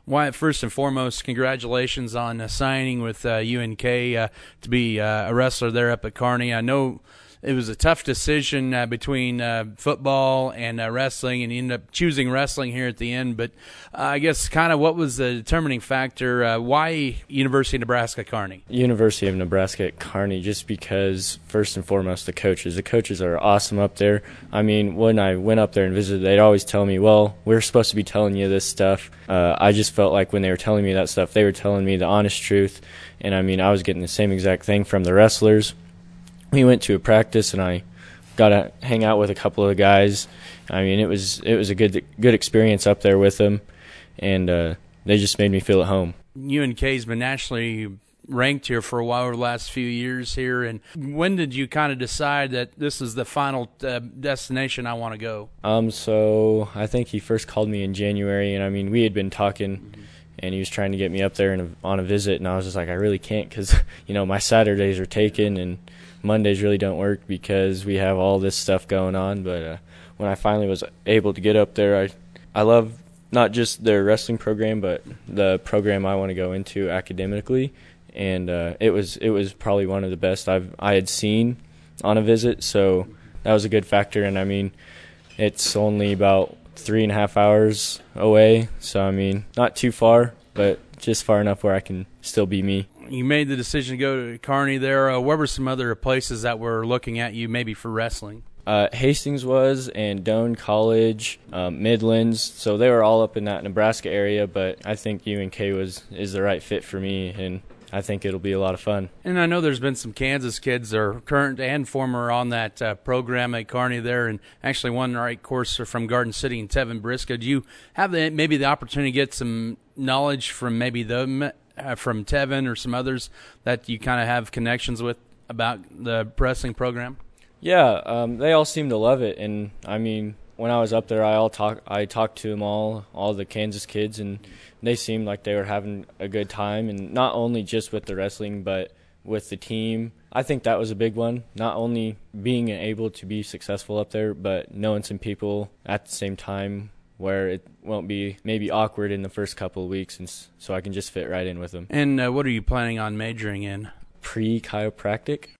Wyatt, first and foremost, congratulations on signing with UNK to be a wrestler there up at Kearney. I know it was a tough decision between football and wrestling, and you ended up choosing wrestling here at the end. But I guess kind of what was the determining factor? Why University of Nebraska Kearney? University of Nebraska at Kearney, just because, first and foremost, the coaches. The coaches are awesome up there. I mean, when I went up there and visited, they'd always tell me, well, we're supposed to be telling you this stuff. I just felt like when they were telling me that stuff, they were telling me the honest truth. And, I mean, I was getting the same exact thing from the wrestlers. We went to a practice, and I got to hang out with a couple of guys. I mean, it was a good experience up there with them, and they just made me feel at home. UNK's been nationally ranked here for a while over the last few years here, and when did you kind of decide that this is the final destination I want to go? So I think he first called me in January, and I mean, we had been talking, and he was trying to get me up there on a visit, and I was just like, I really can't because, my Saturdays are taken, and Mondays really don't work because we have all this stuff going on. But when I finally was able to get up there, I love not just their wrestling program, but the program I want to go into academically. And it was probably one of the best I had seen on a visit, so that was a good factor. And, I mean, it's only about 3.5 hours away, so, I mean, not too far, but just far enough where I can still be me. You made the decision to go to Kearney there. What were some other places that were looking at you maybe for wrestling? Hastings was, and Doane College, Midlands. So they were all up in that Nebraska area, but I think UNK is the right fit for me, and I think it'll be a lot of fun. And I know there's been some Kansas kids that are current and former on that program at Kearney there, and actually one right course from Garden City and Tevin Briscoe. Do you have maybe the opportunity to get some knowledge from maybe them, from Tevin or some others that you kind of have connections with about the wrestling program? Yeah, they all seem to love it, and I mean, when I was up there, I talked to them all the Kansas kids, and they seemed like they were having a good time, and not only just with the wrestling, but with the team. I think that was a big one, not only being able to be successful up there, but knowing some people at the same time where it won't be maybe awkward in the first couple of weeks, and so I can just fit right in with them. And what are you planning on majoring in? Pre-chiropractic.